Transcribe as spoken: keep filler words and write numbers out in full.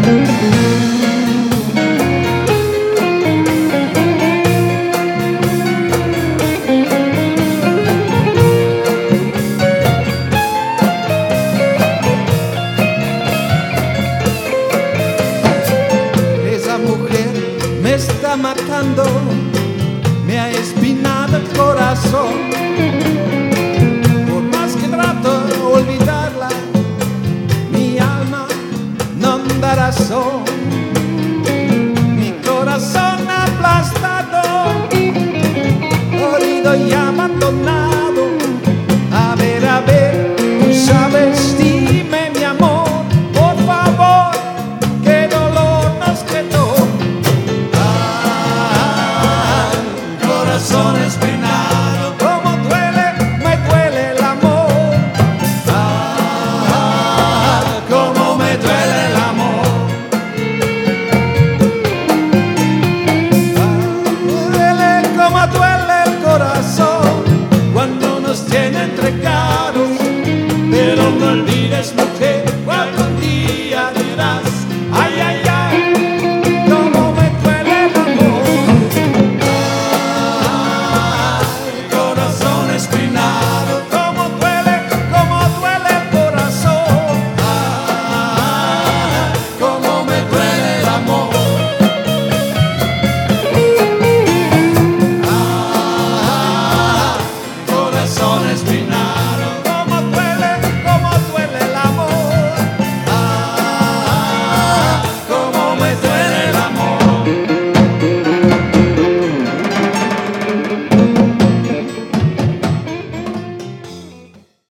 Me está matando, me ha espinado el corazón. Por más que trato de olvidarla, mi alma no da razón. Mi corazón aplastado, herido y abandonado.